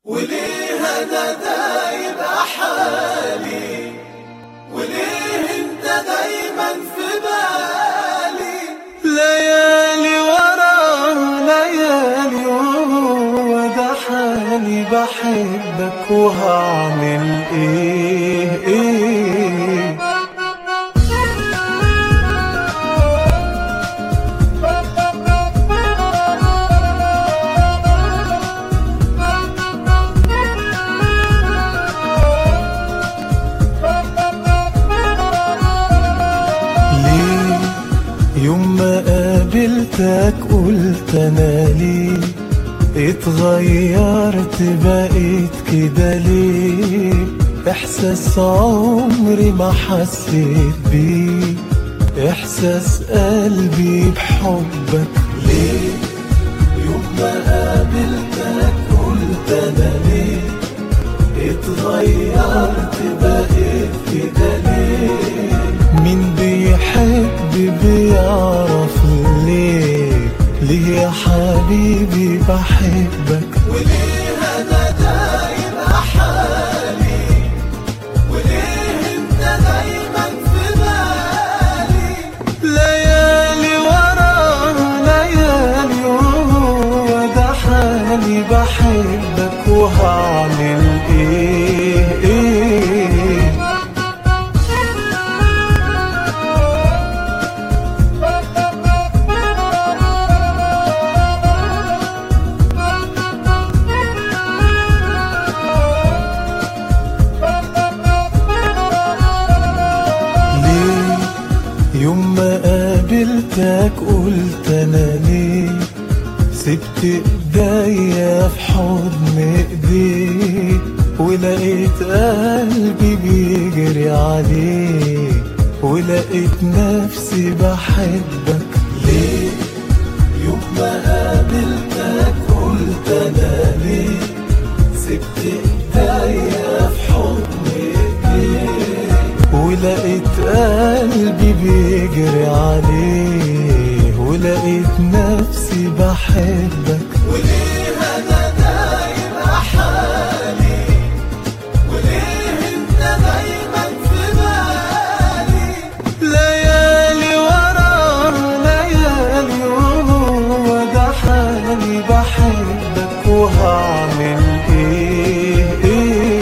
وليه انا دايب حالي، وليه انت دايما في بالي، ليالي ورا ليالي وده حالي، بحبك وهعمل ايه يوم ما قابلتك قلت انا ليه اتغيرت بقيت كده ليه، احساس عمري ما حسيت بيه، احساس قلبي بحبك ليه. يوم ما قابلتك قلت انا ليه اتغيرت بقيت كده ليه، مين بيحب بيعرف ليه يا حبيبي بحبك. وليه انا دايب حالي، وليه انت دايما في بالي، ليالي ورا ليالي وده حالي، بحبك وهعمل ايه يوم ما قابلتك قلت انا ليه سبت ايديا في حضن ايديك، ولقيت قلبي بيجري عليك، ولقيت نفسي بحبك ليه. يوم ما قابلتك قلت انا ليه سبت ايديا في حضن ايديك، ولقيت قلبي بيجري عليه، ولقيت نفسي بحبك. وليه انا دايب حالي، وليه انت دايما في بالي، ليالي ورا ليالي وده حالي، بحبك وهعمل ايه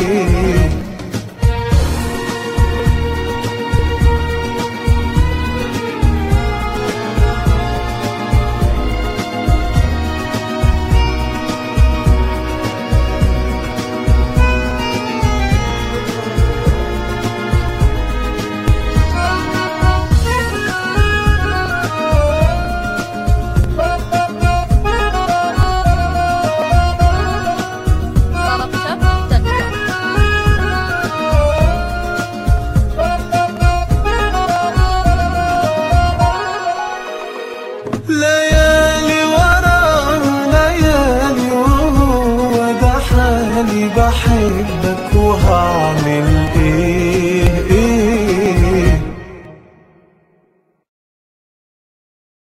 ليالي ورا ليالي وده حالي، بحبك وهعمل